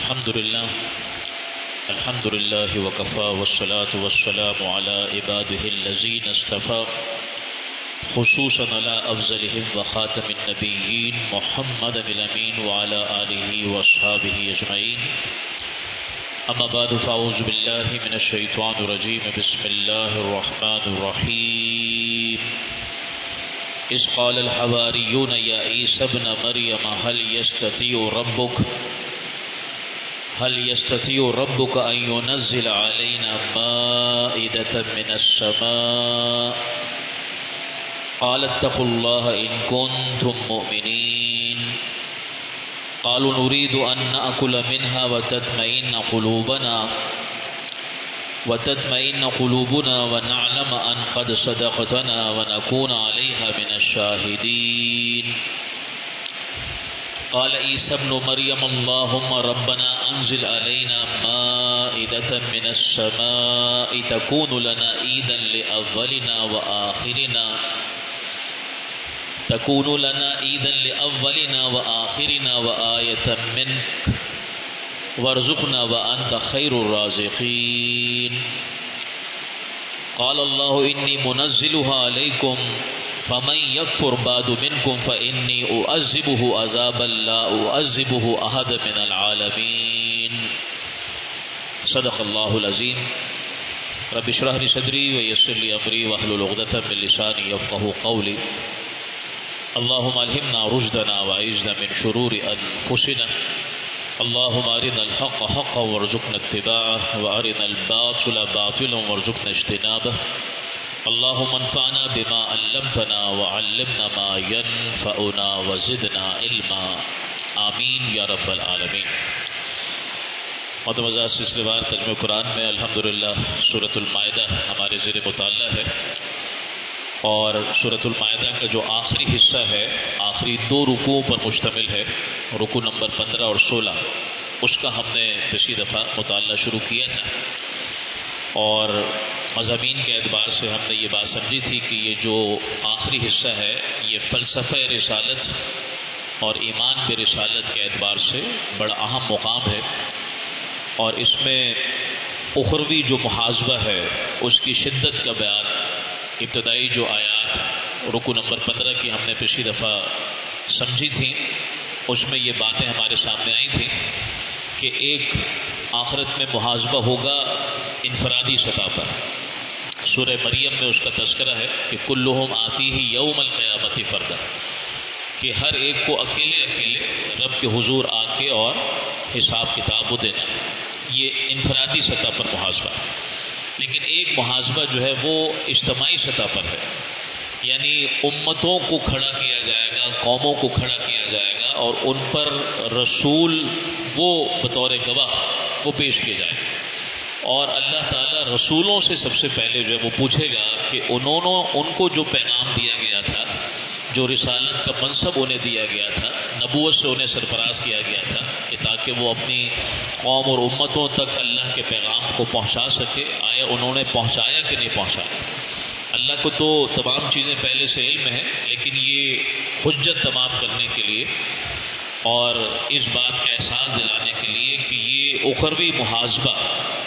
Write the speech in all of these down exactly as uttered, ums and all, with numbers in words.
الحمد لله الحمد لله وكفى والصلاة والسلام على عباده الذين اصطفى خصوصا على أفضلهم وخاتم النبيين محمد الأمين وعلى آله وأصحابه أجمعين. أما بعد فأعوذ بالله من الشيطان الرجيم. بسم الله الرحمن الرحيم. إذ قال الحواريون يا عيسى ابن مريم هل يستطيع ربك هل يستطيع ربك أن ينزل علينا مائدة من السماء قال اتقوا الله إن كنتم مؤمنين. قالوا نريد أن نأكل منها وتطمئن قلوبنا وتطمئن قلوبنا ونعلم أن قد صدقتنا ونكون عليها من الشاهدين. قال عيسى ابن مريم اللهم ربنا أنزل علينا مائدة من السماء تكون لنا عيدا لأولنا وآخرنا تكون لنا عيدا لأولنا وآخرنا وآية منك وارزقنا وأنت خير الرازقين. قال الله إني منزلها عليكم فمن يكفر بعد منكم فإني أعذبه عذابا لا أعذبه أحد من العالمين. صدق الله العظيم. رب اشرح لي صدري ويسر لي أمري واحلل عقدة من لساني يفقهوا قولي. اللهم ألهمنا رشدنا وأعذنا من شرور أنفسنا. اللهم أرنا الحق حقا وارزقنا اتباعه وأرنا الباطل باطلا وارزقنا اجتنابه. اللهم انفعنا بما علمتنا وعلمنا ما ينفعنا وزدنا علما. آمین یا رب العالمین. متوازہ سلسلے وار ترجمہ قرآن میں الحمدللہ سورۃ المائدہ ہمارے زیر مطالعہ ہے، اور سورۃ المائدہ کا جو آخری حصہ ہے آخری دو رکوع پر مشتمل ہے، رکوع نمبر پندرہ اور سولہ، اس کا ہم نے پچھلی دفعہ مطالعہ شروع کیا تھا، اور مضامین کے اعتبار سے ہم نے یہ بات سمجھی تھی کہ یہ جو آخری حصہ ہے یہ فلسفہ رسالت اور ایمان برسالت کے اعتبار سے بڑا اہم مقام ہے، اور اس میں اخروی جو محاسبہ ہے اس کی شدت کا بیان، ابتدائی جو آیات رکوع نمبر پندرہ کی ہم نے پچھلی دفعہ سمجھی تھیں، اس میں یہ باتیں ہمارے سامنے آئی تھیں کہ ایک آخرت میں محاسبہ ہوگا انفرادی سطح پر. سورہ مریم میں اس کا تذکرہ ہے کہ کلہم آتی ہی یوم القیامت فردا، کہ ہر ایک کو اکیلے اکیلے رب کے حضور آ کے اور حساب کتاب دینا. یہ انفرادی سطح پر محاسبہ. لیکن ایک محاسبہ جو ہے وہ اجتماعی سطح پر ہے، یعنی امتوں کو کھڑا کیا جائے گا، قوموں کو کھڑا کیا جائے گا، اور ان پر رسول وہ بطور گواہ وہ پیش کیے جائیں گے، اور اللہ تعالیٰ رسولوں سے سب سے پہلے جو ہے وہ پوچھے گا کہ انہوں نے ان کو جو پیغام دیا گیا تھا، جو رسالت کا منصب انہیں دیا گیا تھا، نبوت سے انہیں سرفراز کیا گیا تھا کہ تاکہ وہ اپنی قوم اور امتوں تک اللہ کے پیغام کو پہنچا سکے، آیا انہوں نے پہنچایا کہ نہیں پہنچایا؟ اللہ کو تو تمام چیزیں پہلے سے علم ہے، لیکن یہ حجت تمام کرنے کے لیے اور اس بات کا احساس دلانے کے لیے کہ یہ اخروی محاسبہ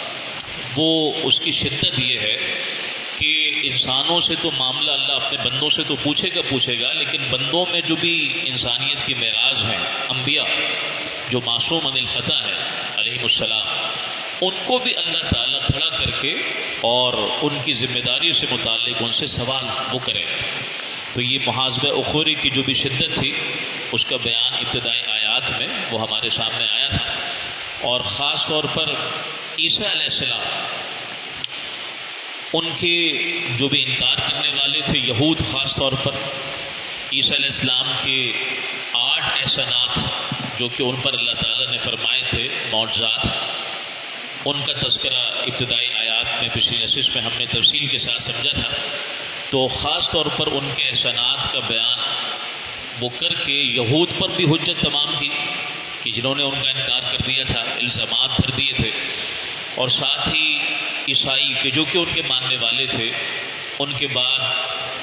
وہ اس کی شدت یہ ہے کہ انسانوں سے تو معاملہ اللہ اپنے بندوں سے تو پوچھے گا پوچھے گا لیکن بندوں میں جو بھی انسانیت کی معراج ہیں، انبیاء جو معصوم عن الخطا ہیں علیہ السلام، ان کو بھی اللہ تعالیٰ کھڑا کر کے اور ان کی ذمہ داری سے متعلق ان سے سوال وہ کرے. تو یہ محاسبہ اخروی کی جو بھی شدت تھی اس کا بیان ابتدائی آیات میں وہ ہمارے سامنے آیا تھا، اور خاص طور پر عیسیٰ علیہ السلام، ان کے جو بھی انکار کرنے والے تھے یہود، خاص طور پر عیسیٰ علیہ السلام کے آٹھ احسانات جو کہ ان پر اللہ تعالیٰ نے فرمائے تھے، معجزات، ان کا تذکرہ ابتدائی آیات میں پچھلی نشست میں ہم نے تفصیل کے ساتھ سمجھا تھا. تو خاص طور پر ان کے احسانات کا بیان وہ کر کے یہود پر بھی حجت تمام کی کہ جنہوں نے ان کا انکار کر دیا تھا، الزامات بھر دیے تھے، اور ساتھ ہی عیسائی کے جو کہ ان کے ماننے والے تھے، ان کے بعد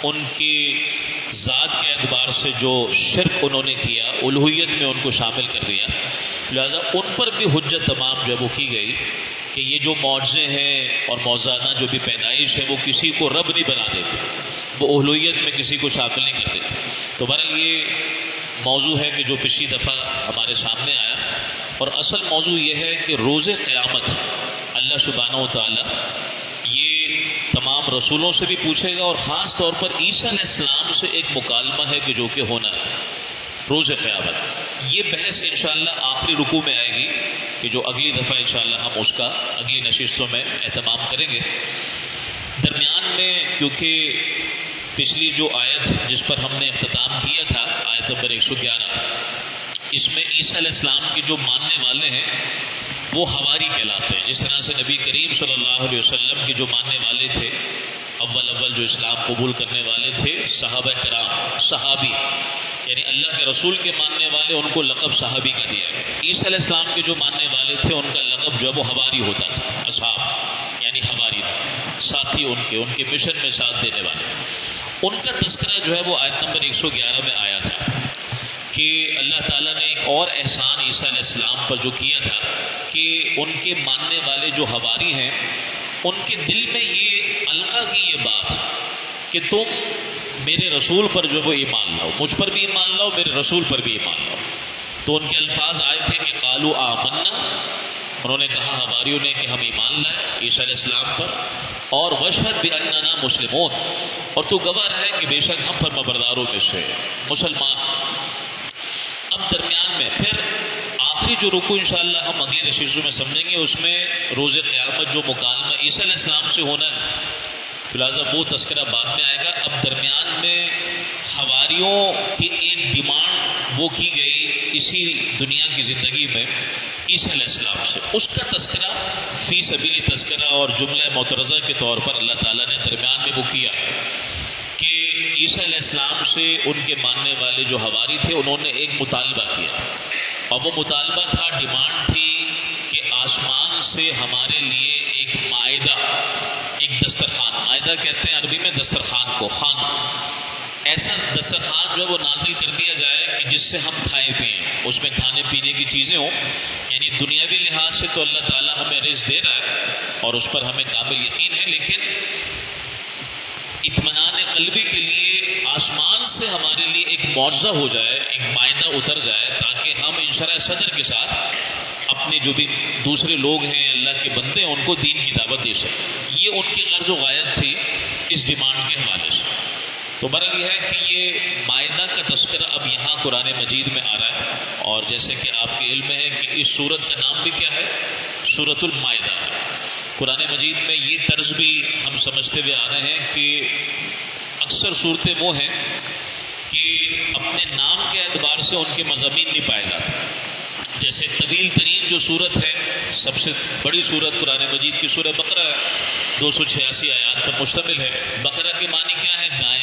ان کی ذات کے اعتبار سے جو شرک انہوں نے کیا الوہیت میں ان کو شامل کر دیا، لہذا ان پر بھی حجت تمام جو وہ کی گئی کہ یہ جو معجزے ہیں اور موزانہ جو بھی پیدائش ہے وہ کسی کو رب نہیں بنا دیتے، وہ الوہیت میں کسی کو شامل نہیں کر دیتے۔ تو بہرحال یہ موضوع ہے کہ جو پچھلی دفعہ ہمارے سامنے آیا، اور اصل موضوع یہ ہے کہ روز قیامت اللہ سبحانہ و تعالی یہ تمام رسولوں سے بھی پوچھے گا، اور خاص طور پر عیسیٰ علیہ السلام سے ایک مکالمہ ہے کہ جو کہ ہونا ہے روز قیامت۔ یہ بحث انشاءاللہ آخری رکوع میں آئے گی کہ جو اگلی دفعہ انشاءاللہ ہم اس کا اگلی نشستوں میں اہتمام کریں گے۔ درمیان میں کیونکہ پچھلی جو آیت جس پر ہم نے اختتام کیا تھا آیت نمبر ایک سو گیارہ، اس میں عیسیٰ علیہ السلام کے جو ماننے والے ہیں وہ حواری کہلاتے ہیں، جس طرح سے نبی کریم صلی اللہ علیہ وسلم کے جو ماننے والے تھے، اول اول جو اسلام قبول کرنے والے تھے صحابہ کرام، صحابی یعنی اللہ کے رسول کے ماننے والے، ان کو لقب صحابی کا دیا گیا۔ عیسیٰ علیہ السلام کے جو ماننے والے تھے ان کا لقب جو ہے وہ حواری ہوتا تھا، اصحاب یعنی حواری ساتھی، ان کے ان کے مشن میں ساتھ دینے والے۔ ان کا تذکرہ جو ہے وہ آیت نمبر ایک سو گیارہ میں آیا تھا کہ اللہ تعالیٰ نے ایک اور احسان عیسیٰ علیہ السلام پر جو کیا تھا کہ ان کے ماننے والے جو حواری ہیں ان کے دل میں یہ القا کی یہ بات کہ تم میرے رسول پر جو وہ ایمان لاؤ، مجھ پر بھی ایمان لاؤ، میرے رسول پر بھی ایمان لاؤ۔ تو ان کے الفاظ آئے تھے کہ قالوا آمنا، انہوں نے کہا حواریوں نے کہ ہم ایمان لائے عیسیٰ علیہ السلام پر، اور واشہد باننا مسلمون، اور تو گواہ رہے کہ بے شک ہم فرمانبرداروں میں سے مسلمان۔ اب درمیان میں پھر آخری جو رکوع انشاءاللہ ہم اگلی نشستوں میں سمجھیں گے، اس میں روز قیامت جو مکالمہ عیسیٰ علیہ السلام سے ہونا ہے، لہٰذا وہ تذکرہ بعد میں آئے گا۔ اب درمیان میں حواریوں کی ایک ڈیمانڈ وہ کی گئی اسی دنیا کی زندگی میں عیسیٰ علیہ السلام سے، اس کا تذکرہ فی سبیل تذکرہ اور جملہ معترضہ کے طور پر اللہ تعالیٰ نے درمیان میں وہ کیا کہ عیسیٰ علیہ السلام سے ان کے ماننے والے جو حواری تھے انہوں نے ایک مطالبہ کیا، اور وہ مطالبہ تھا، ڈیمانڈ تھی کہ آسمان سے ہمارے لیے ایک مائدہ، ایک دسترخوان، مائدہ کہتے ہیں عربی میں دسترخوان کو، خان، ایسا دسترخوان جو ہے وہ نازل کر دیا جائے کہ جس سے ہم کھائیں پئیں، اس میں کھانے پینے کی چیزیں ہوں۔ یعنی دنیاوی لحاظ سے تو اللہ تعالیٰ ہمیں رزق دے رہا ہے اور اس پر ہمیں کامل یقین ہے، لیکن اطمینان قلبی کے لیے آسمان سے ہمارے لیے ایک معجزہ ہو جائے، ایک مائدہ اتر جائے، تاکہ ہم انشراح صدر کے ساتھ اپنے جو بھی دوسرے لوگ ہیں اللہ کے بندے ہیں ان کو دین کی دعوت دے سکیں۔ یہ ان کی غرض و غایت تھی اس ڈیمانڈ کے حوالے سے۔ تو برحال یہ ہے کہ یہ مائدہ کا تذکرہ اب یہاں قرآن مجید میں آ رہا ہے، اور جیسے کہ آپ کے علم میں ہے کہ اس سورت کا نام بھی کیا ہے، سورۃ المائدہ ہے۔ قرآن مجید میں یہ طرز بھی ہم سمجھتے ہوئے آ رہے ہیں کہ اکثر صورتیں وہ ہیں کہ اپنے نام کے اعتبار سے ان کے مضامین نہیں پائے جاتے۔ جیسے طویل ترین جو صورت ہے، سب سے بڑی صورت قرآن مجید کی سورہ بقرہ ہے، دو سو چھیاسی آیات پر مشتمل ہے۔ بقرہ کے معنی کیا ہے؟ گائے۔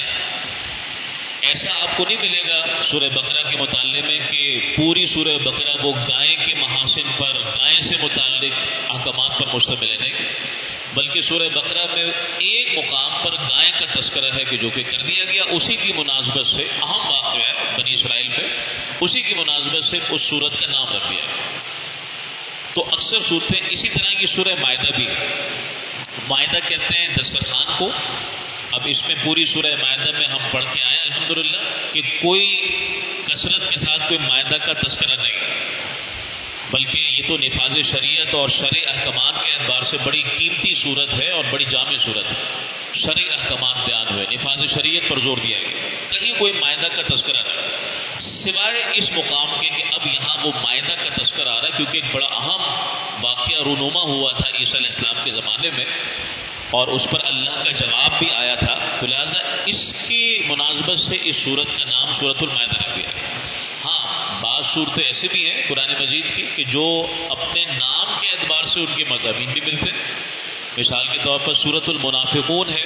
ایسا آپ کو نہیں ملے گا سورہ بقرہ کے مطالعے میں کہ پوری سورہ بقرہ وہ گائے کے محاسن پر، گائے سے متعلق احکامات پر مشتمل ہے، نہیں، بلکہ سورہ بقرہ میں ایک مقام پر گائے کا تذکرہ ہے کہ جو کہ کر دیا گیا، اسی کی مناسبت سے اہم واقعہ ہے بنی اسرائیل میں، اسی کی مناسبت سے اس سورت کا نام رکھ دیا گیا۔ تو اکثر صورتیں اسی طرح کی سورہ مائدہ بھی ہے۔ مائدہ کہتے ہیں دسترخوان کو۔ اب اس میں پوری سورہ مائدہ میں ہم پڑھ کے آئے الحمدللہ کہ کوئی کثرت کے ساتھ کوئی مائدہ کا تذکرہ نہیں، بلکہ یہ تو نفاذ شریعت اور شرع احکامات کے اعتبار سے بڑی قیمتی صورت ہے اور بڑی جامع صورت ہے۔ شرع احکامات بیان ہوئے، نفاذ شریعت پر زور دیا گیا، کہیں کوئی مائدہ کا تذکرہ نہیں، سوائے اس مقام کے کہ اب یہاں وہ مائدہ کا تذکرہ آ رہا ہے، کیونکہ ایک بڑا اہم واقعہ رونما ہوا تھا عیسیٰ علیہ السلام کے زمانے میں، اور اس پر اللہ کا جواب بھی آیا تھا، تو لہٰذا اس کی مناسبت سے اس سورت کا نام سورۃ المائدہ رکھ دیا۔ ہاں، بعض صورتیں ایسے بھی ہیں قرآن مجید کی کہ جو اپنے نام کے اعتبار سے ان کے مضامین بھی ملتے ہیں۔ مثال کے طور پر سورۃ المنافقون ہے،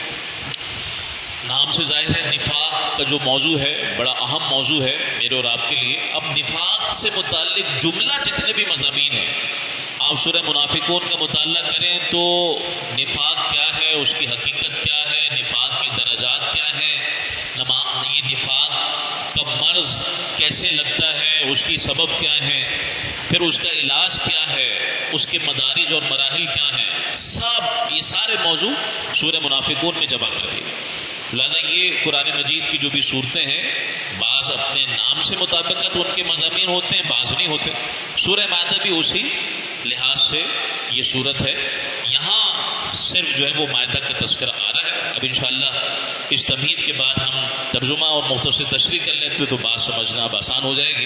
نام سے ظاہر ہے نفاق کا جو موضوع ہے بڑا اہم موضوع ہے میرے اور آپ کے لیے۔ اب نفاق سے متعلق جملہ جتنے بھی مضامین ہیں، آپ سورہ منافقون کا مطالعہ کریں تو نفاق کیا ہے، اس کی حقیقت کیا ہے، نفاق کے درجات کیا ہیں، اس کی سبب کیا ہے، پھر اس کا علاج کیا ہے، اس کے مدارج اور مراحل کیا ہیں، سب یہ سارے موضوع سورہ منافقون میں جمع کر دیے۔ لہٰذا یہ قرآن مجید کی جو بھی صورتیں ہیں، بعض اپنے نام سے مطابقت ان کے مضامین ہوتے ہیں، بعض نہیں ہوتے۔ سورہ مائدہ بھی اسی لحاظ سے یہ صورت ہے، یہاں صرف جو ہے وہ مائدہ کا تذکرہ آ رہا ہے۔ اب انشاءاللہ اس تمہید کے بعد ہم ترجمہ اور مختصر تشریح کر لیتے تو بات سمجھنا اب آسان ہو جائے گی۔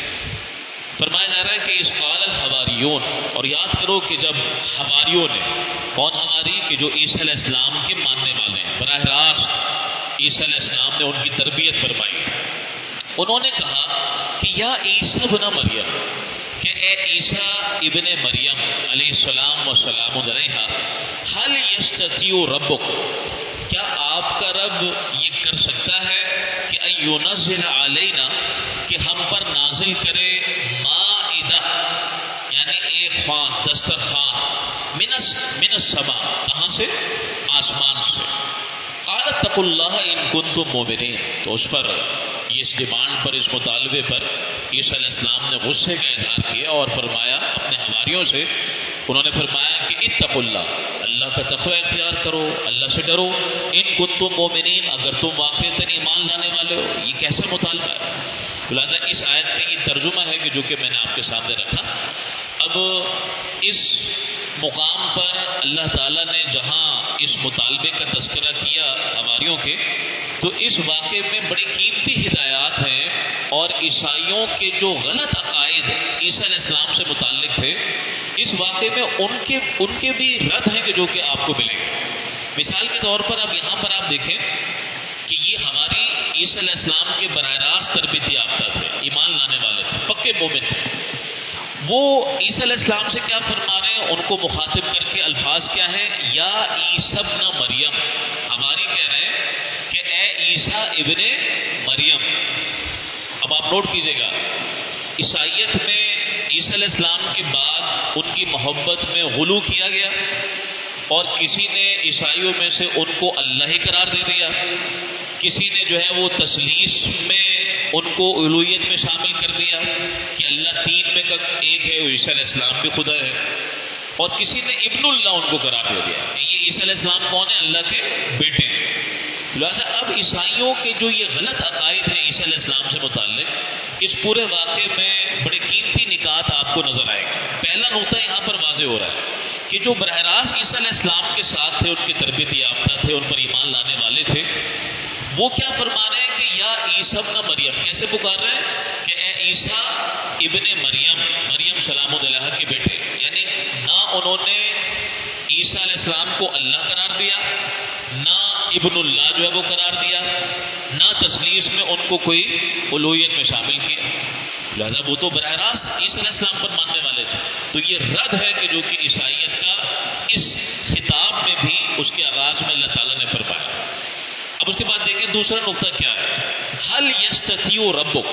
فرمایا جا رہا ہے کہ اس قال الحواریون، اور یاد کرو کہ جب حواریوں نے، کون حواری؟ کہ جو عیسیٰ علیہ السلام کے ماننے والے ہیں، براہ راست عیسیٰ علیہ السلام نے ان کی تربیت فرمائی، انہوں نے کہا کہ یا عیسیٰ ابن مریم، کہ اے عیسیٰ ابن مریم علیہ السلام والسلام علیہ، هل یستطیع ربک، کیا آپ کا رب یہ کر سکتا ہے کہ ان ینزل علینا، کہ ہم پر نازل کرے مائدہ، یعنی ایک خوان، دسترخوان، من من السماء، کہاں سے؟ آسمان سے۔ قال اتقوا اللہ ان کنتم مؤمنین، تو اس پر اس ڈیمانڈ پر، اس مطالبے پر عیسیٰ علیہ السلام نے غصے کا اظہار کیا اور فرمایا اپنے حواریوں سے، انہوں نے فرمایا کہ اتقوا اللہ، اللہ کا تقوی اختیار کرو، اللہ سے ڈرو، ان کنتم مؤمنین، اگر تم واقعتاً ایمان لانے والے ہو۔ یہ کیسا مطالبہ ہے؟ لہٰذا اس آیت کا یہ ترجمہ ہے کہ جو کہ میں نے آپ کے سامنے رکھا۔ اب اس مقام پر اللہ تعالیٰ نے جہاں اس مطالبے کا تذکرہ کیا حواریوں کے، تو اس واقعے میں بڑی قیمتی ہدایات ہیں، اور عیسائیوں کے جو غلط عقائد عیسیٰ علیہ السلام سے متعلق تھے، اس واقعے میں ان کے ان کے بھی رد ہیں کہ جو کہ آپ کو ملیں گے۔ مثال کے طور پر اب یہاں پر آپ دیکھیں کہ یہ ہماری عیسیٰ علیہ السلام کے براہ راست تربیت یافتہ تھے، ایمان لانے والے تھے، پکے مومن تھے۔ وہ عیسیٰ علیہ السلام سے کیا فرما رہے ہیں؟ ان کو مخاطب کر کے الفاظ کیا ہیں؟ یا عیسیٰ ابن مریم، ہماری کہہ رہے ہیں کہ اے عیسیٰ ابن مریم۔ اب آپ نوٹ کیجئے گا، عیسائیت میں عیسیٰ علیہ السلام کے بعد ان کی محبت میں غلو کیا گیا، اور کسی نے عیسائیوں میں سے ان کو اللہ ہی قرار دے دیا، کسی نے جو ہے وہ تثلیث میں ان کو الوہیت میں شامل کر دیا کہ اللہ تین میں کا ایک ہے، عیسیٰ علیہ السلام بھی خدا ہے، اور کسی نے ابن اللہ ان کو قرار دے دیا کہ یہ عیسیٰ علیہ السلام کون ہے؟ اللہ کے بیٹے ہیں۔ لہٰذا اب عیسائیوں کے جو یہ غلط عقائد ہیں عیسیٰ علیہ السلام سے متعلق، اس پورے واقعے میں بڑے قیمتی نکات آپ کو نظر آئے گا۔ پہلا نقطہ یہاں پر واضح ہو رہا ہے کہ جو براہ راست عیسیٰ علیہ السلام کے ساتھ تھے، ان کے تربیت یافتہ تھے، ان پر ایمان لانے والے تھے، وہ کیا فرما رہے ہیں کہ یا عیسیٰ ابن مریم، کیسے پکار رہے ہیں کہ اے عیسیٰ ابن مریم، مریم سلام علیہ کے بیٹے، یعنی نہ انہوں نے عیسیٰ علیہ السلام کو اللہ قرار دیا، نہ ابن اللہ جو ہے وہ قرار دیا، نہ تثلیث میں ان کو کوئی الوہیت میں شامل کیا۔ لہذا وہ تو براہ راست عیسیٰ علیہ السلام پر ماننے والے تھے۔ تو یہ رد ہے کہ جو کہ عیسائیت کا اس خطاب میں بھی اس کے آغاز میں اللہ تعالیٰ نے فرمایا۔ اب اس کے بعد دیکھیں دوسرا نقطہ کیا ہے، هل یستطیع ربک،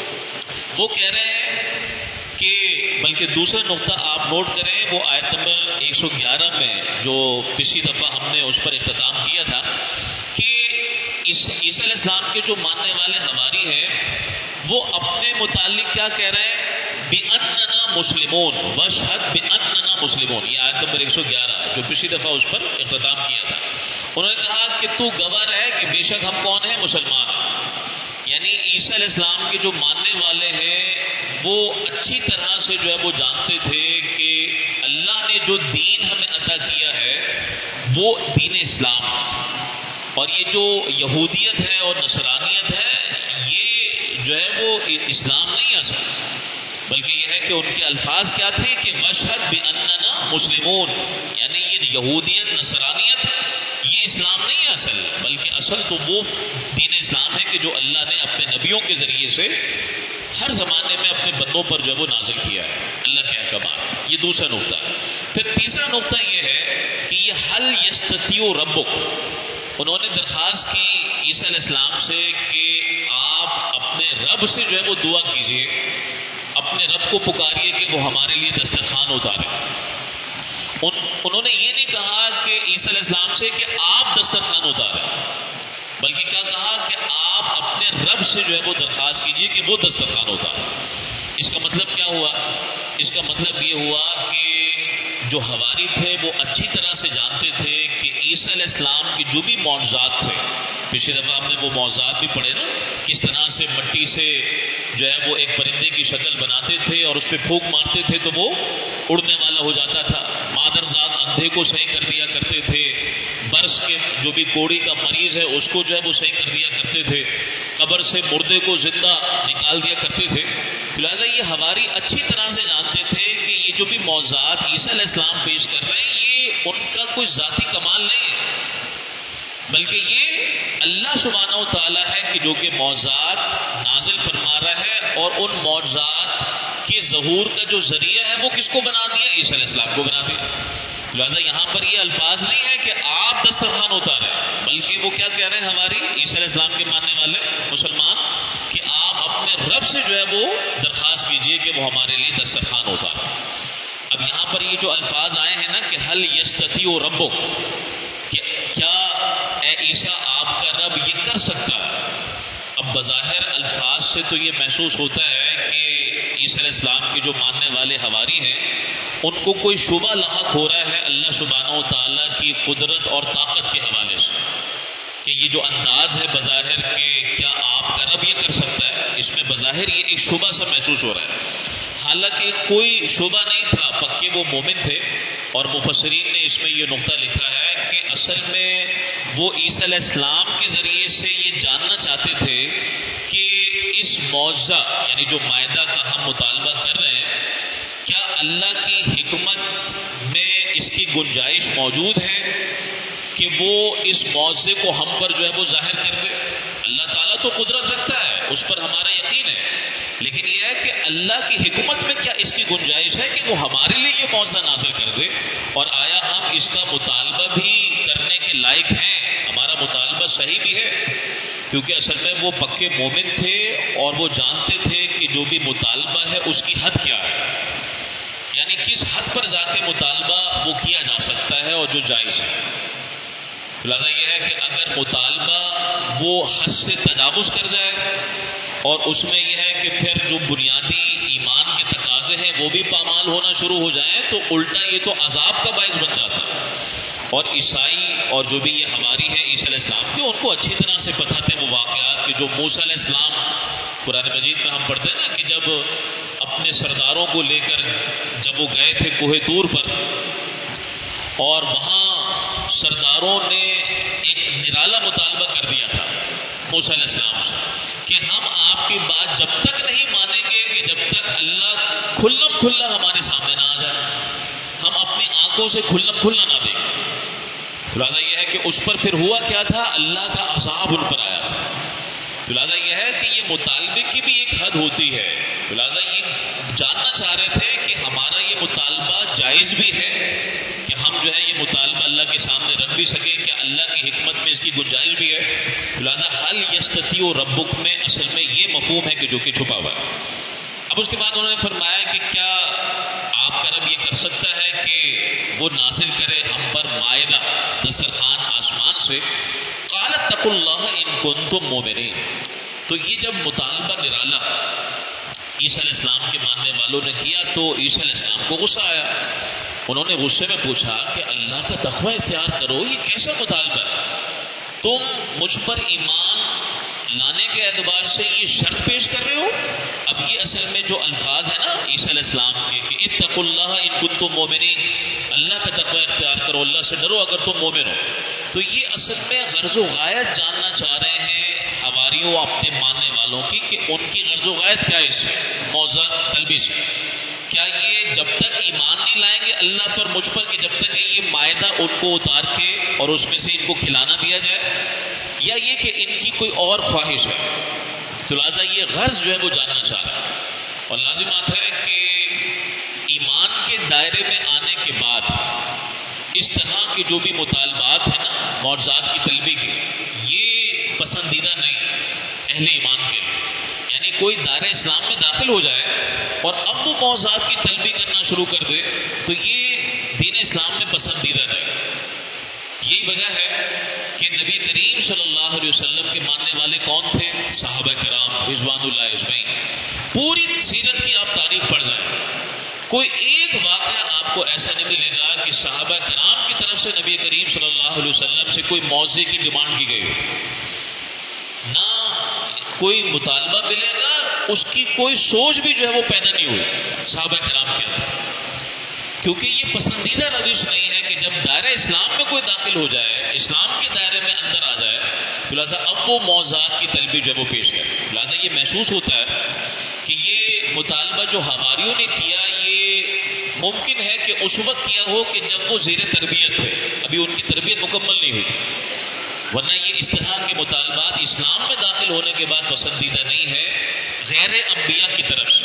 وہ کہہ رہے ہیں کہ، بلکہ دوسرا نقطہ آپ نوٹ کریں، وہ آیت نمبر ایک سو گیارہ میں جو پچھلی دفعہ ہم نے اس پر اختتام کیا تھا کہ عیسیٰ علیہ السلام کے جو ماننے والے ہماری ہیں، وہ اپنے متعلق کیا کہہ رہے ہیں؟ بِأَنَّنَا مُسْلِمُونَ وَاشْهَدْ بِأَنَّنَا مُسْلِمُونَ، یہ آیت نمبر ایک سو گیارہ جو پچھلی دفعہ اس پر اختتام کیا تھا۔ انہوں نے کہا کہ تو گواہ رہے کہ بے شک ہم کون ہیں؟ مسلمان ہیں۔ یعنی عیسیٰ علیہ السلام کے جو ماننے والے ہیں وہ اچھی طرح سے جو ہے وہ جانتے تھے کہ اللہ نے جو دین ہمیں عطا کیا ہے وہ دین اسلام ہے، اور یہ جو یہودیت ہے اور نصرانیت ہے یہ جو ہے وہ اسلام نہیں اصل، بلکہ یہ ہے کہ ان کے الفاظ کیا تھے کہ وَاشْهَدْ بِأَنَّنَا مُسْلِمُونَ، یعنی یہ یہودیت نصرانیت یہ اسلام نہیں اصل، بلکہ اصل تو وہ دین اسلام ہے کہ جو اللہ نے اپنے نبیوں کے ذریعے سے ہر زمانے میں اپنے بندوں پر جو ہے وہ نازل کیا ہے، اللہ کے احکامات۔ یہ دوسرا نقطہ ہے۔ پھر تیسرا نقطہ یہ ہے کہ یہ هل یستطیع ربک، انہوں نے درخواست کی عیسیٰ علیہ السلام سے کہ آپ اپنے رب سے جو ہے وہ دعا کیجئے، اپنے رب کو پکاریے کہ وہ ہمارے لیے دسترخوان اتارے۔ ان انہوں نے یہ نہیں کہا کہ عیسیٰ علیہ السلام سے کہ آپ دسترخوان اتاریں، بلکہ کیا کہا کہ آپ اپنے رب سے جو ہے وہ درخواست کیجئے کہ وہ دسترخوان اتارے۔ اس کا مطلب کیا ہوا؟ اس کا مطلب یہ ہوا کہ جو حواری تھے وہ اچھی طرح سے جانتے تھے کہ عیسیٰ علیہ السلام کے جو بھی معجزات تھے، پچھلی دفعہ ہم نے وہ معجزات بھی پڑھے نا، کس طرح سے مٹی سے جو ہے وہ ایک پرندے کی شکل بناتے تھے اور اس پہ پھونک مارتے تھے تو وہ اڑنے والا ہو جاتا تھا، مادرزاد اندھے کو صحیح کر دیا کرتے تھے، برس کے جو بھی کوڑی کا مریض ہے اس کو جو ہے وہ صحیح کر دیا کرتے تھے، قبر سے مردے کو زندہ نکال دیا کرتے تھے۔ لہٰذا یہ حواری اچھی طرح سے جانتے تھے کہ یہ جو بھی معجزات عیسیٰ علیہ السلام پیش کر رہے ہیں یہ ان کا کوئی ذاتی کمال نہیں ہے، بلکہ یہ اللہ سبحانہ و تعالیٰ ہے کہ جو کہ معجزات نازل فرما رہا ہے، اور ان معجزات کے ظہور کا جو ذریعہ ہے وہ کس کو بنا دیا؟ عیسیٰ علیہ السلام کو بنا دیا۔ لہٰذا یہاں پر یہ الفاظ نہیں ہے کہ آپ دسترخوان اتاریں، بلکہ وہ کیا کہہ رہے ہیں ہماری عیسیٰ علیہ السلام کے ماننے والے مسلمان کہ آپ اپنے رب سے جو ہے وہ درخواست کیجئے کہ وہ ہمارے لیے دسترخوان اتاریں۔ اب یہاں پر یہ جو الفاظ آئے ہیں نا کہ حل یستطیع ربک، کہ کیا اے عیسیٰ آپ کا رب یہ کر سکتا ہے؟ اب بظاہر الفاظ سے تو یہ محسوس ہوتا ہے کہ عیسیٰ علیہ السلام کے جو ماننے والے حواری ہیں ان کو کوئی شبہ لاحق ہو رہا ہے اللہ سبحانہ و تعالیٰ کی قدرت اور طاقت کے حوالے سے، کہ یہ جو انداز ہے بظاہر کہ کیا آپ کا رب یہ کر سکتا ہے، اس میں بظاہر یہ ایک شبہ سا محسوس ہو رہا ہے، حالانکہ کوئی شبہ نہیں تھا، پکے وہ مومن تھے۔ اور مفسرین نے اس میں یہ نقطہ لکھا ہے کہ اصل میں وہ عیسیٰ علیہ السلام کے ذریعے سے یہ جاننا چاہتے تھے کہ اس معجزہ یعنی جو مائدہ کا ہم مطالبہ کر رہے ہیں، کیا اللہ کی حکمت میں اس کی گنجائش موجود ہے کہ وہ اس معجزے کو ہم پر جو ہے وہ ظاہر کر دے؟ اللہ تعالیٰ تو قدرت رکھتا ہے، اس پر ہمارا یقین ہے، لیکن یہ ہے کہ اللہ کی حکمت میں کیا اس کی گنجائش ہے کہ وہ ہمارے لیے یہ معجزہ نازل کر دے، اور آیا ہم اس کا مطالبہ بھی کرنے کے لائق ہیں، ہمارا مطالبہ صحیح بھی ہے؟ کیونکہ اصل میں وہ پکے مومن تھے اور وہ جانتے تھے کہ جو بھی مطالبہ ہے اس کی حد کیا ہے، یعنی کس حد پر جا کے مطالبہ وہ کیا جا سکتا ہے اور جو جائز ہے۔ لہٰذا یہ ہے کہ اگر مطالبہ وہ حد سے تجاوز کر جائے اور اس میں یہ ہے کہ پھر جو بنیادی ایمان کے تقاضے ہیں وہ بھی پامال ہونا شروع ہو جائیں تو الٹا یہ تو عذاب کا باعث بن جاتا ہے۔ اور عیسائی اور جو بھی یہ حواری ہے عیسیٰ علیہ السلام کے، ان کو اچھی طرح سے پتہ تھے وہ واقعات کہ جو موسیٰ علیہ السلام قرآن مجید میں ہم پڑھتے ہیں نا کہ جب اپنے سرداروں کو لے کر جب وہ گئے تھے کوہ طور پر، اور وہاں سرداروں نے ایک نرالا مطالبہ کر دیا تھا موسیٰ علیہ السلام سے کہ ہم آپ کی بات جب تک نہیں مانیں گے کہ جب تک اللہ کھلم کھلا ہمارے سامنے نہ آ جائے، ہم اپنی آنکھوں سے کھلم کھلا نہ دیکھیں۔ لہٰذا یہ ہے کہ اس پر پھر ہوا کیا تھا، اللہ کا عذاب ان پر آیا تھا۔ لہٰذا یہ ہے کہ یہ مطالبے کی بھی ایک حد ہوتی ہے، لہٰذا یہ جاننا چاہ رہے تھے کہ ہمارا یہ مطالبہ جائز بھی ہے کہ ہم جو ہے یہ مطالبہ اللہ کے سامنے رکھ بھی سکیں کہ اللہ کی حکمت میں اس کی گنجائش بھی ہے۔ لہٰذا حل یستطیع ربک میں اصل میں یہ مفہوم ہے کہ جو کہ چھپا ہوا ہے۔ اب اس کے بعد انہوں نے فرمایا کہ کیا آپ کا رب یہ کر سکتا ہے کہ وہ نازل کرے ہم پر مائدہ دسترخوان آسمان سے؟ قال اتقوا اللہ ان کنتم مؤمنین۔ تو یہ جب مطالبہ نرالا عیسیٰ علیہ السلام کے ماننے والوں نے کیا تو عیسیٰ علیہ السلام کو غصہ آیا۔ انہوں نے غصے میں پوچھا کہ اللہ کا تقوی اختیار کرو، یہ کیسا مطالبہ ہے؟ تم مجھ پر ایمان لانے کے اعتبار سے یہ شرط پیش کر رہے ہو؟ اب یہ اصل میں جو الفاظ ہیں نا عیسیٰ علیہ السلام کے کہ اتقوا اللہ ان کنتم مؤمنین، اللہ کا تقوی اختیار کرو، اللہ سے ڈرو اگر تم مومن ہو، تو یہ اصل میں غرض و غایت جاننا چاہ رہے ہیں حواریوں اپنے ماننے والوں کی کہ ان کی غرض و غایت کیا ہے اس موضوع طلبی سے۔ کیا یہ جب تک ایمان نہیں لائیں گے اللہ پر مجھ پر کہ جب تک یہ مائدہ ان کو اتار کے اور اس میں سے ان کو کھلانا دیا جائے، یا یہ کہ ان کی کوئی اور خواہش ہے؟ تو لہٰذا یہ غرض جو ہے وہ جاننا چاہ رہا ہے۔ اور لازمات ہے کہ ایمان کے دائرے میں آنے کے بعد اس طرح کے جو بھی مطالبات ہیں نا معجزات کی طلبی کے، یہ پسندیدہ نہیں اہل ایمان کے لیے، یعنی کوئی دائرہ اسلام میں داخل ہو جائے اور اب وہ معجزات کی طلبی کرنا شروع کر دے تو یہ دین اسلام میں پسندیدہ نہیں۔ یہی وجہ ہے کہ نبی کریم صلی اللہ علیہ وسلم کے ماننے والے کون تھے؟ صحابہ کرام رضوان اللہ اجمعین۔ پوری سیرت کی آپ آپ تاریخ پڑھ جائیں، کوئی ایک واقعہ آپ کو ایسا نہیں ملے گا کہ صحابہ کرام کی طرف سے نبی کریم صلی اللہ علیہ وسلم سے کوئی موضوع کی ڈیمانڈ کی گئی ہو، نہ کوئی مطالبہ ملے گا، اس کی کوئی سوچ بھی جو ہے وہ پیدا نہیں ہوئی صحابہ کرام کے اندر، کیونکہ یہ پسندیدہ روش نہیں ہے کہ جب دائرہ اسلام میں کوئی داخل ہو جائے، اسلام کے دائرے میں اندر آ جائے تو لہٰذا اب وہ موضوعات کی طلبی جو ہے وہ پیش کرے. لہٰذا یہ محسوس ہوتا ہے کہ یہ مطالبہ جو ہماریوں نے کیا یہ ممکن ہے کہ اس وقت کیا ہو کہ جب وہ زیر تربیت تھے، ابھی ان کی تربیت مکمل نہیں ہوئی، ورنہ یہ اس طرح کے مطالبات اسلام میں داخل ہونے کے بعد پسندیدہ نہیں ہے غیر انبیاء کی طرف سے.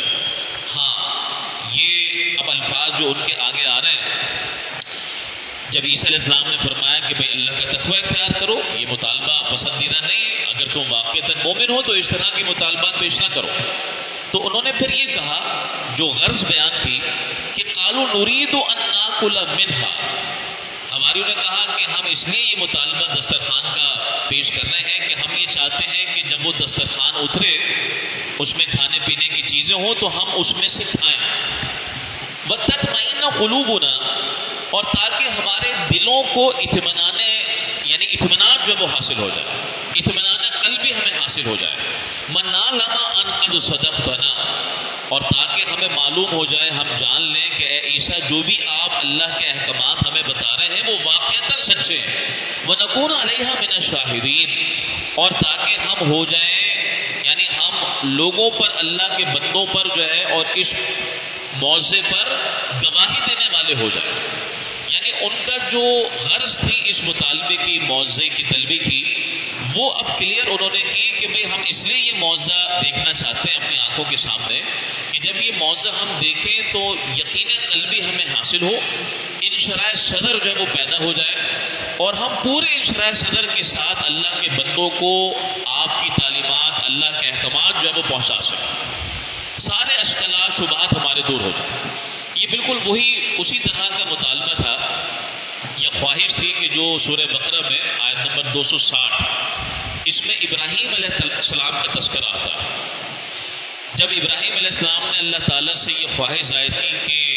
ہاں یہ اب الفاظ جو ان کے آگے آ رہے ہیں، جب عیسیٰ علیہ السلام نے فرمایا کہ بھئی اللہ کا تقوی اختیار کرو، یہ مطالبہ پسندیدہ نہیں ہے، اگر تم واقعتاً مومن ہو تو اس طرح کے مطالبات پیش نہ کرو. تو انہوں نے پھر یہ کہا جو غرض بیان کی کہ قالوا نريد ان ناكل منها، ہماریوں نے کہا کہ ہم اس لیے یہ مطالبہ دسترخوان کا پیش کر رہے ہیں کہ ہم یہ چاہتے ہیں کہ جب وہ دسترخوان اترے اس میں کھانے پینے کی چیزیں ہوں تو ہم اس میں سے کھائیں. وَتَطْمَئِنَّ قُلُوبُنَا، اور تاکہ ہمارے دلوں کو اطمینان یعنی اطمینان جو وہ حاصل ہو جائے، اطمینان قلبی ہمیں حاصل ہو جائے. وَنَعْلَمَ أَنْ قَدْ صَدَقْتَنَا، اور تاکہ ہمیں معلوم ہو جائے، ہم جان لیں کہ اے عیسیٰ جو بھی آپ اللہ کے احکامات ہمیں بتا رہے ہیں وہ واقعتاً سچے ہیں. وَنَكُونَ عَلَيْهَا مِنَ الشَّاهِدِينَ، اور تاکہ ہم ہو جائیں یعنی ہم لوگوں پر، اللہ کے بندوں پر جو ہے اور اس موضوع پر گواہی دینے والے ہو جائیں. یعنی ان کا جو غرض تھی اس مطالبے کی، موضوع کی طلبی کی، وہ اب کلیئر انہوں نے کی کہ بھئی ہم اس لیے یہ موضوع دیکھنا چاہتے ہیں اپنی آنکھوں کے سامنے کہ جب یہ موضوع ہم دیکھیں تو یقین قلبی ہمیں حاصل ہو، انشراح صدر جو ہے وہ پیدا ہو جائے، اور ہم پورے انشراح صدر کے ساتھ اللہ کے بندوں کو آپ کی تعلیمات، اللہ کے احکامات جو ہے وہ پہنچا سکیں، سارے اشکالات شبہات ہمارے دور ہو جائیں. یہ بالکل وہی اسی طرح کا مطالبہ تھا یا خواہش تھی کہ جو سورہ بقرہ میں آیت نمبر دو سو ساٹھ اس میں ابراہیم علیہ السلام کا تذکرہ آتا ہے. جب ابراہیم علیہ السلام نے اللہ تعالیٰ سے یہ خواہش ظاہر کی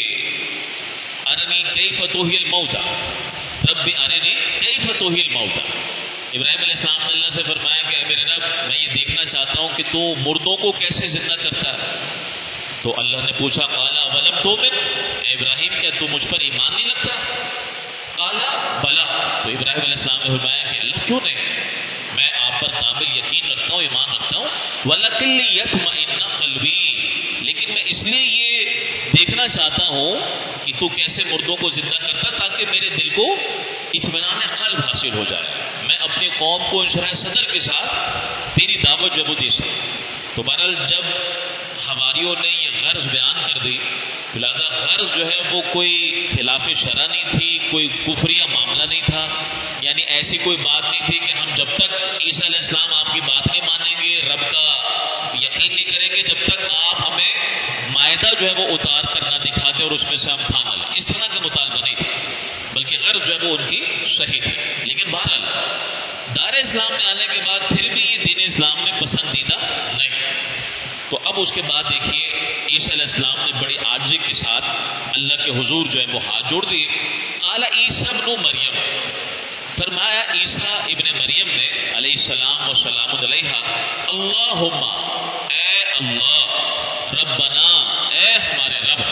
کہ ارنی کیف تحیی الموتى، رب ارنی کیف تحیی الموتى، ابراہیم علیہ السلام نے اللہ سے فرمایا کہ اے میرے رب میں یہ دیکھنا چاہتا ہوں کہ تو مردوں کو کیسے زندہ کرتا ہے. تو اللہ نے پوچھا قال ولم تؤمن، اے ابراہیم کیا تو مجھ پر ایمان نہیں رکھتا؟ قال بلا، تو ابراہیم علیہ السلام نے فرمایا کہ اللہ کیوں نہیں، میں آپ پر کامل یقین رکھتا ہوں، ایمان رکھتا ہوں. ولکن لیطمئن قلبی، لیکن میں اس لیے یہ دیکھنا چاہتا ہوں کہ تو کیسے مردوں کو زندہ کرتا تاکہ میرے دل کو اطمینان قلب حاصل ہو جائے، میں اپنی قوم کو انشراح صدر کے ساتھ تیری دعوت جو دے سکوں. تو بہرحال جب ہماریوں نے یہ غرض بیان کر دی، لہٰذا غرض جو ہے وہ کوئی خلاف شرع نہیں تھی، کوئی کفریہ معاملہ نہیں تھا، یعنی ایسی کوئی بات نہیں تھی کہ ہم جب تک عیسیٰ علیہ السلام آپ کی بات نہیں مانیں گے، رب کا یقین نہیں کریں گے، جب تک آپ ہمیں مائدہ جو ہے وہ اتار کر نہ دکھاتے اور اس میں سے ہم کھانا لیں. اس طرح کا مطالبہ نہیں تھا، بلکہ غرض جو ہے وہ ان کی صحیح تھی. لیکن بہرحال دار اسلام میں آنے کے بعد پھر بھی یہ دین اسلام میں پسندیدہ نہیں. تو اب اس کے بعد دیکھیے عیسیٰ علیہ السلام نے بڑی عاجزی کے ساتھ اللہ کے حضور جو ہے وہ ہاتھ جوڑ دیے. قال عیسیٰ ابن مریم، فرمایا عیسیٰ ابن مریم نے علیہ السلام و سلام علیہ، اللہم، اے اللہ، ربنا، اے ہمارے رب.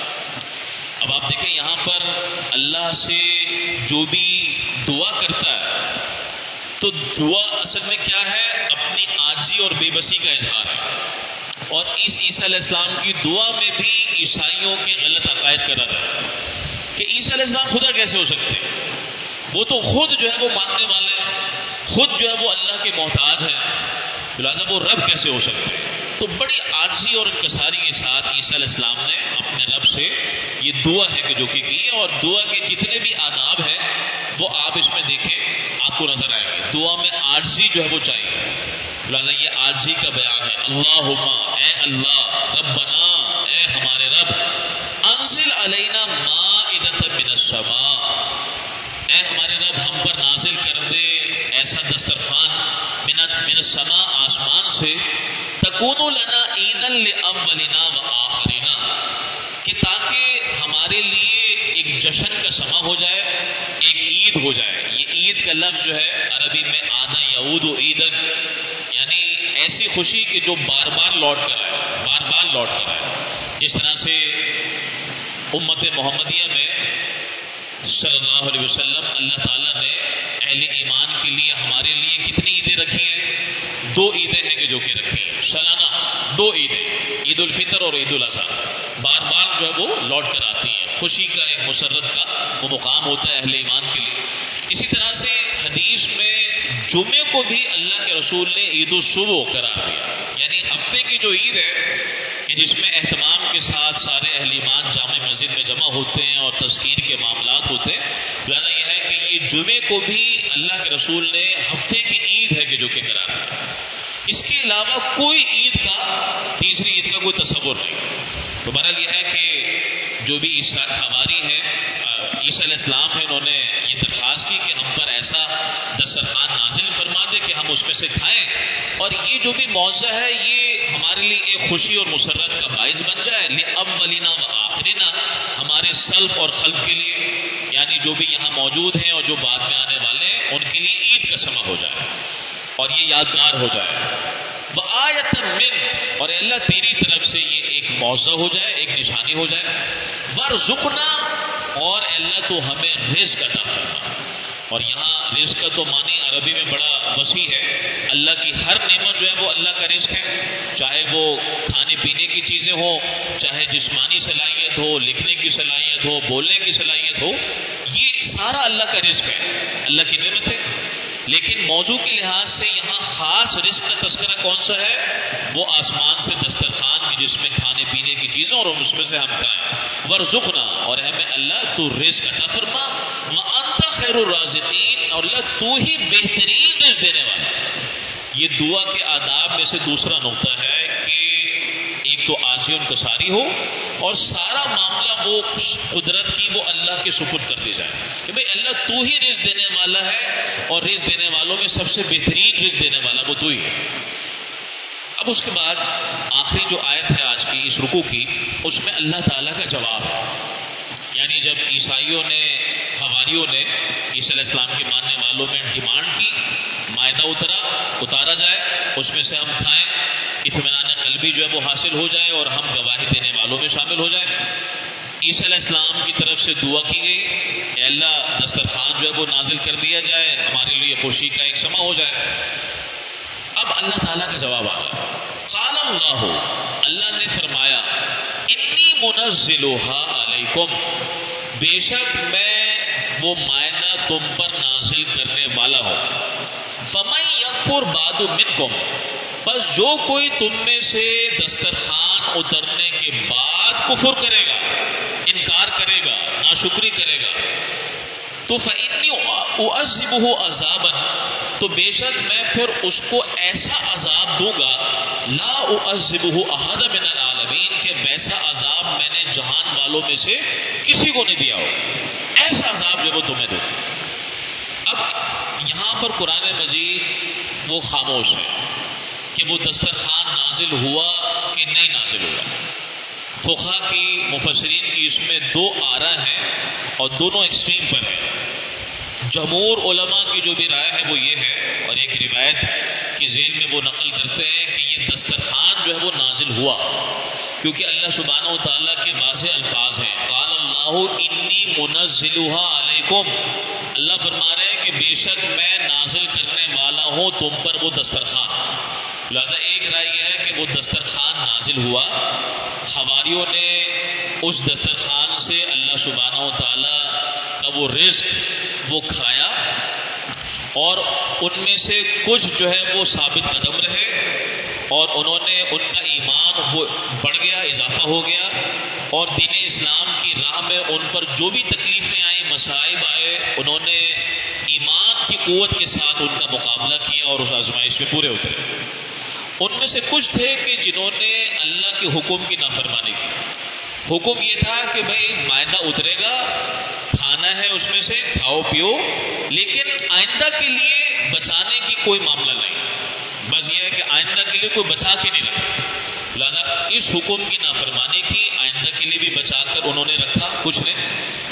اب آپ دیکھیں یہاں پر اللہ سے جو بھی دعا کرتا ہے تو دعا اصل میں کیا ہے، اپنی عاجزی اور بے بسی کا اظہار ہے. اور اس عیسیٰ علیہ السلام کی دعا میں بھی عیسائیوں کے غلط عقائد کا رد ہے کہ عیسیٰ علیہ السلام خدا کیسے ہو سکتے ہیں، وہ تو خود جو ہے وہ ماننے والے ہیں، خود جو ہے وہ اللہ کے محتاج ہیں، لہٰذا وہ رب کیسے ہو سکتے ہیں. تو بڑی عاجزی اور انکساری کے ساتھ عیسیٰ علیہ السلام نے اپنے رب سے یہ دعا ہے کہ جو کہ کی ہے، اور دعا کے جتنے بھی آداب ہیں وہ آپ اس میں دیکھیں آپ کو نظر آئے گا. دعا میں عاجزی جو ہے وہ چاہیے، لہٰذا یہ عاجزی کا بیان ہے. اللہم، اے اللہ، ربنا، اے ہمارے رب، انزل علینا مائدۃ من السماء، اے ہمارے رب ہم پر نازل کر دے ایسا دسترخوان من السماء، آسمان سے، تکون لنا عیدا لاولنا و آخرنا، جشن کا سما ہو جائے، ایک عید ہو جائے. یہ عید کا لفظ جو ہے عربی میں آنا یعود و عیدن، یعنی ایسی خوشی کہ جو بار بار لوٹ کر آئے، بار بار لوٹ کر آئے. جس طرح سے امت محمدیہ میں صلی اللہ علیہ وسلم اللہ تعالیٰ نے اہل ایمان کے لیے ہمارے لیے کتنی عیدیں رکھی ہیں؟ دو عیدیں ہیں کہ جو کہ رکھی ہیں سالانہ، دو عیدیں، عید الفطر اور عید الاضحیٰ، بار بار جو ہے وہ لوٹ کر آتی ہیں. خوشی کا ایک مسرت کا وہ مقام ہوتا ہے اہل ایمان کے لیے. اسی طرح سے حدیث میں جمعے کو بھی اللہ کے رسول نے عید الصبح قرار دیا، یعنی ہفتے کی جو عید ہے کہ جس میں اہتمام کے ساتھ سارے اہل ایمان جامع مسجد میں جمع ہوتے ہیں اور تذکیر کے معاملات ہوتے ہیں. لہٰذا یہ ہے کہ یہ جمعے کو بھی اللہ کے رسول نے ہفتے کی عید ہے کہ جو کہ قرار دیا. اس کے علاوہ کوئی عید کا، تیسری عید کا کوئی تصور نہیں. تو بہرحال یہ ہے کہ جو بھی عیسیٰ ہماری ہیں، عیسیٰ علیہ السلام ہیں، انہوں نے یہ درخواست کی کہ ہم پر ایسا دسترخوان نازل فرما دے کہ ہم اس میں سے کھائیں، اور یہ جو بھی معاوضہ ہے یہ ہمارے لیے ایک خوشی اور مسرت کا باعث بن جائے. لأولینا و آخرنا، ہمارے سلف اور خلف کے لیے، یعنی جو بھی یہاں موجود ہیں اور جو بعد میں آنے والے ہیں ان کے لیے عید کا سما ہو جائے اور یہ یادگار ہو جائے. وآیۃ منک، اور اللہ تیری طرف سے یہ ایک معاوضہ ہو جائے، ایک نشانی ہو جائے. وارزقنا، اور اللہ تو ہمیں رزق عطا فرما. اور یہاں رزق کا تو معنی عربی میں بڑا وسیع ہے. اللہ کی ہر نعمت جو ہے وہ اللہ کا رزق ہے، چاہے وہ کھانے پینے کی چیزیں ہوں، چاہے جسمانی صلاحیت ہو، لکھنے کی صلاحیت ہو، بولنے کی صلاحیت ہو، یہ سارا اللہ کا رزق ہے، اللہ کی نعمت ہے. لیکن موضوع کے لحاظ سے یہاں خاص رزق کا تذکرہ کون سا ہے؟ وہ آسمان سے دسترخوان کی جس میں کھانے پینے کی چیزیں اور اس میں سے ہم کھائیں. ورزقنا، اور ہمیں اللہ تو رزق عطا فرما. وانت خیر الرازقین، اور اللہ تو ہی بہترین رزق دینے والا. یہ دعا کے آداب میں سے دوسرا نقطہ ہے کہ ایک تو عاجزی انکساری ہو اور سارا معاملہ وہ قدرت کی وہ اللہ کے سپرد کر دی جائے کہ بھئی اللہ تو ہی رزق دینے والا ہے، اور رزق دینے والوں میں سب سے بہترین رزق دینے والا وہ تو ہی ہے. اب اس کے بعد آخری جو آیت ہے آج کی اس رکوع کی، اس میں اللہ تعالیٰ کا جواب ہے. یعنی جب عیسائیوں نے، حواریوں نے عیسیٰ علیہ السلام کے ماننے والوں میں ڈیمانڈ کی مائدہ اترا اتارا جائے، اس میں سے ہم کھائیں، اطمینان قلبی جو ہے وہ حاصل ہو جائے اور ہم گواہی دینے والوں میں شامل ہو جائیں. عیسیٰ علیہ السلام کی طرف سے دعا کی گئی، اے اللہ دسترخوان جو ہے وہ نازل کر دیا جائے، ہمارے لیے خوشی کا ایک سما ہو جائے. اب اللہ تعالیٰ کا جواب آ رہا ہے. قال اللہ، اللہ نے فرمایا، انی منزلها علیکم، بے شک میں وہ مائدہ تم پر نازل کرنے والا ہوں. فمن یکفر بعد منکم، بس جو کوئی تم میں سے دسترخوان اترنے کے بعد کفر کرے گا، انکار کرے گا، ناشکری کرے گا، تو فإنی اعذبہ عذابا، تو بے شک میں پھر اس کو ایسا عذاب دوں گا، لا اعذبہ احد من العالمین، کہ ویسا عذاب میں نے جہان والوں میں سے کسی کو نہیں دیا ہو، ایسا عذاب جو وہ تمہیں دوں. اب یہاں پر قرآن مجید وہ خاموش ہے کہ وہ دسترخوان نازل ہوا کہ نہیں نازل ہوا. فقہا کی، مفسرین کی اس میں دو آرا ہیں اور دونوں ایکسٹریم پر ہیں. جمہور علماء کی جو بھی رائے ہے وہ یہ ہے، اور ایک روایت کی ذیل میں وہ نقل کرتے ہیں کہ یہ دسترخوان جو ہے وہ نازل ہوا کیونکہ اللہ سبحانہ و تعالیٰ کے واضح الفاظ ہیں. قال اللہ انی منزلها علیکم، اللہ فرما رہے ہیں کہ بے شک میں نازل کرنے والا ہوں تم پر وہ دسترخوان. لہذا ایک رائے یہ ہے کہ وہ دسترخوان نازل ہوا، حواریوں نے اس دسترخوان سے اللہ سبحانہ و تعالیٰ کا وہ رزق وہ کھایا، اور ان میں سے کچھ جو ہے وہ ثابت قدم رہے اور انہوں نے، ان کا ایمان وہ بڑھ گیا، اضافہ ہو گیا، اور دین اسلام کی راہ میں ان پر جو بھی تکلیفیں آئیں، مصائب آئے، انہوں نے ایمان کی قوت کے ساتھ ان کا مقابلہ کیا اور اس آزمائش میں پورے اترے. ان میں سے کچھ تھے کہ جنہوں نے اللہ کے حکم کی نافرمانی کی. حکم یہ تھا کہ بھئی مائدہ اترے گا، کھانا ہے اس میں سے کھاؤ پیو، لیکن آئندہ کے لیے بچانے کی کوئی معاملہ نہیں، بس یہ ہے کہ آئندہ کے لیے کوئی بچا کے نہیں رکھا. لہٰذا اس حکم کی نافرمانی کی، آئندہ کے لیے بھی بچا کر انہوں نے رکھا کچھ نے.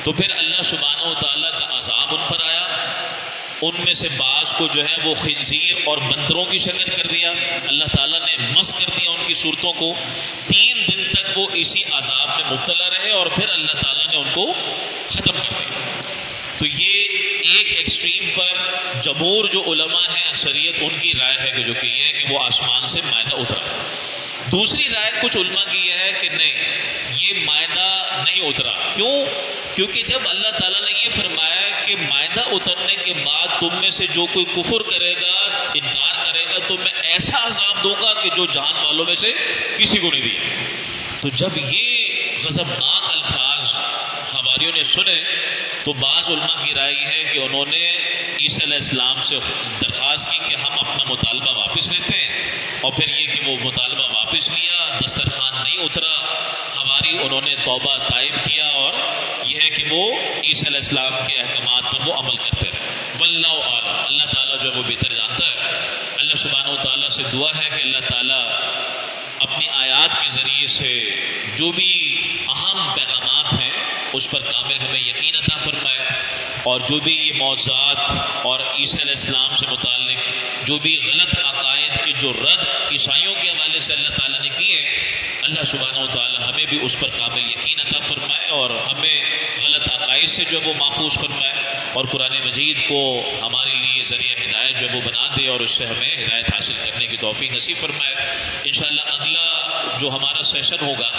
تو پھر اللہ سبحانہ و تعالیٰ کا عذاب ان پر آیا. ان میں سے بعض کو جو ہے وہ خنزیر اور بندروں کی شکل کر دیا. اللہ تعالیٰ نے مس کر دیا ان کی صورتوں کو. تین دن تک وہ اسی عذاب میں مبتلا رہے اور پھر اللہ تعالیٰ نے ان کو ختم کر دیا. تو یہ ایک ایکسٹریم پر جمہور جو علماء ہیں اکثریت ان کی رائے ہے کہ جو کہ یہ ہے کہ وہ آسمان سے مائدہ اترا. دوسری رائے کچھ علماء کی یہ ہے کہ نہیں، یہ مائدہ نہیں اترا. کیوں؟ کیونکہ جب اللہ تعالیٰ نے یہ فرمایا کہ مائدہ اترنے کے بعد تم میں سے جو کوئی کفر کرے گا، انکار کرے گا، تو میں ایسا عذاب دوں گا کہ جو جہان والوں میں سے کسی کو نہیں دیا. تو جب یہ غضبناک الفاظ حواریوں نے سنے تو بعض علماء کی رائے یہ ہے کہ انہوں نے عیسیٰ علیہ السلام سے درخواست کی کہ ہم اپنا مطالبہ واپس لیتے ہیں، اور پھر یہ کہ وہ مطالبہ واپس لیا، دسترخوان نہیں اترا. حواری انہوں نے توبہ طائب کیا اور یہ ہے کہ وہ عیسیٰ علیہ السلام کے احکامات پر وہ عمل کرتے رہے. واللہ اعلم، اللہ تعالیٰ جو ہے وہ بہتر جانتا ہے. اللہ سبحانہ و تعالیٰ سے دعا ہے کہ اللہ تعالیٰ اپنی آیات کے ذریعے سے جو بھی اہم پیغامات ہیں اس پر کامل ہمیں یقین عطا فرمائے، اور جو بھی یہ موضوعات اور عیسیٰ علیہ السلام سے متعلق جو بھی غلط عقائد کے جو رد عیسائیوں کے حوالے سے اللہ تعالیٰ نے کیے، اللہ سبحانہ و تعالیٰ ہمیں بھی اس پر کامل یقین عطا فرمائے اور ہمیں غلط عقائد سے جو وہ محفوظ فرمائے، اور قرآن مجید کو ہمارے لیے ذریعہ ہدایت جو وہ بنا دے اور اس سے ہمیں ہدایت حاصل کرنے کی توفیق نصیب فرمائے. انشاءاللہ اگلا جو ہمارا سیشن ہوگا،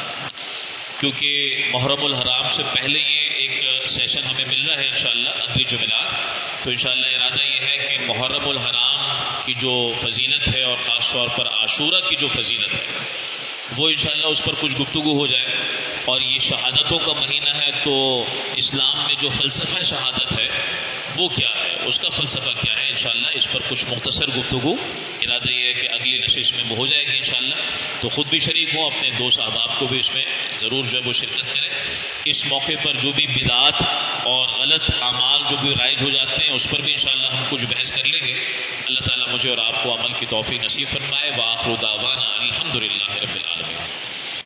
کیونکہ محرم الحرام سے پہلے یہ ایک سیشن ہمیں مل رہا ہے انشاءاللہ اگلی جمعرات، تو انشاءاللہ ارادہ یہ ہے کہ محرم الحرام کی جو فضیلت ہے اور خاص طور پر عاشورہ کی جو فضیلت ہے وہ انشاءاللہ اس پر کچھ گفتگو ہو جائے. اور یہ شہادتوں کا مہینہ ہے تو اسلام میں جو فلسفہ شہادت ہے وہ کیا ہے، اس کا فلسفہ کیا ہے، انشاءاللہ اس پر کچھ مختصر گفتگو ارادہ یہ ہے کہ اگلی نشست میں وہ ہو جائے گی انشاءاللہ. تو خود بھی شریک ہوں، اپنے دوست احباب کو بھی اس میں ضرور جو ہے وہ شرکت کریں. اس موقع پر جو بھی بدعات اور غلط اعمال جو بھی رائج ہو جاتے ہیں اس پر بھی انشاءاللہ ہم کچھ بحث کر لیں گے. اللہ تعالیٰ مجھے اور آپ کو عمل کی توفیق نصیب فرمائے. وآخر دعوانا الحمدللہ رب العالمین.